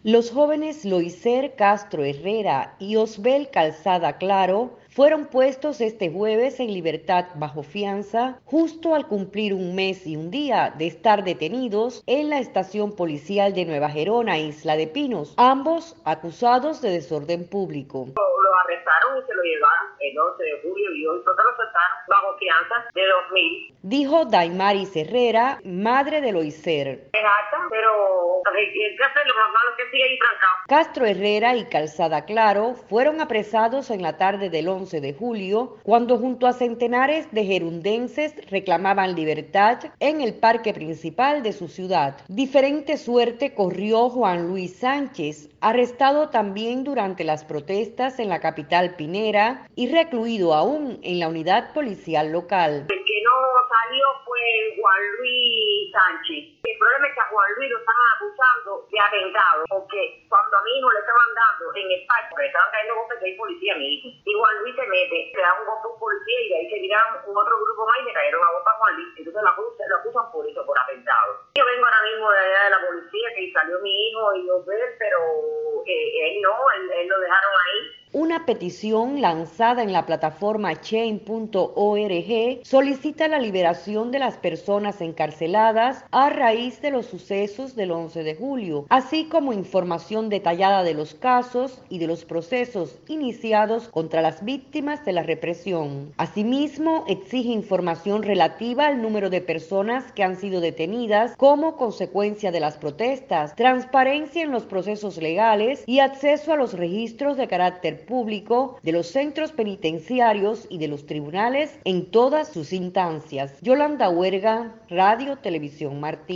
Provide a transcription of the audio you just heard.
Los jóvenes Loiser Castro Herrera y Osbel Calzada Claro fueron puestos este jueves en libertad bajo fianza, justo al cumplir un mes y un día de estar detenidos en la estación policial de Nueva Gerona, Isla de Pinos, ambos acusados de desorden público. Lo arrestaron y se lo llevaron el 11 de julio y hoy todos lo soltaron bajo fianza de 2.000. Dijo Daimaris Herrera, madre de Loiser. Es alta, pero hay que hacer lo más malo que sigue ahí trancado. Castro Herrera y Calzada Claro fueron apresados en la tarde del 11 de julio cuando junto a centenares de gerundenses reclamaban libertad en el parque principal de su ciudad. Diferente suerte corrió Juan Luis Sánchez, arrestado también durante las protestas en la capital pinera y recluido aún en la unidad policial local. El que no salió fue Juan Luis Sánchez. El problema es que a Juan Luis lo estaban acusando de atentado, porque cuando a mi hijo le estaban dando en el parque, le estaban cayendo golpes que hay policía a mi hijo. Y Juan Luis se mete, le da un golpe a un policía y de ahí se tiraron un otro grupo más y le cayeron a golpe a Juan Luis. Entonces lo acusan por eso, por atentado. Yo vengo ahora mismo de allá de la policía, que salió mi hijo y yo ver, pero él lo dejaron ahí. Una petición lanzada en la plataforma Change.org solicita la liberación de las personas encarceladas a raíz de los sucesos del 11 de julio, así como información detallada de los casos y de los procesos iniciados contra las víctimas de la represión. Asimismo, exige información relativa al número de personas que han sido detenidas como consecuencia de las protestas, transparencia en los procesos legales y acceso a los registros de carácter público de los centros penitenciarios y de los tribunales en todas sus instancias. Yolanda Huerga, Radio Televisión Martí.